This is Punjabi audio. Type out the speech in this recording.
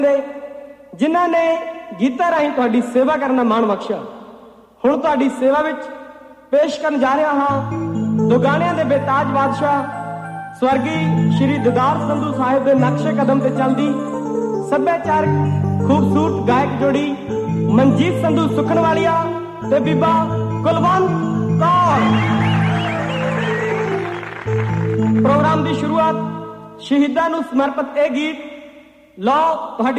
ਜਿਨ੍ਹਾਂ ਨੇ ਗੀਤਾਂ ਰਾਹੀਂ ਤੁਹਾਡੀ ਸੇਵਾ ਕਰਨ ਦਾ ਮਾਣ ਬਖਸ਼ਿਆ। ਹੁਣ ਤੁਹਾਡੀ ਸੇਵਾ ਵਿੱਚ ਪੇਸ਼ ਕਰਨ ਜਾ ਰਿਹਾ ਹਾਂ ਦੋ ਗਾਣਿਆਂ ਦੇ ਬੇਤਾਜ ਬਾਦਸ਼ਾਹ ਸਵਰਗੀ ਸ਼੍ਰੀ ਦਦਾਰ ਸੰਧੂ ਸਾਹਿਬ ਦੇ ਨਕਸ਼ੇ ਕਦਮ ਤੇ ਚੱਲਦੀ ਸੱਭਿਆਚਾਰਕ ਖੂਬਸੂਰਤ ਗਾਇਕ ਜੋੜੀ ਮਨਜੀਤ ਸੰਧੂ ਸੁਖਨਵਾਲੀਆ ਤੇ ਬੀਬਾ ਕੁਲਵੰਤ ਕੌਰ। ਪ੍ਰੋਗਰਾਮ ਦੀ ਸ਼ੁਰੂਆਤ ਸ਼ਹੀਦਾਂ ਨੂੰ ਸਮਰਪਿਤ ਇਹ ਗੀਤ ਲਓ ਤੁਹਾਡੀ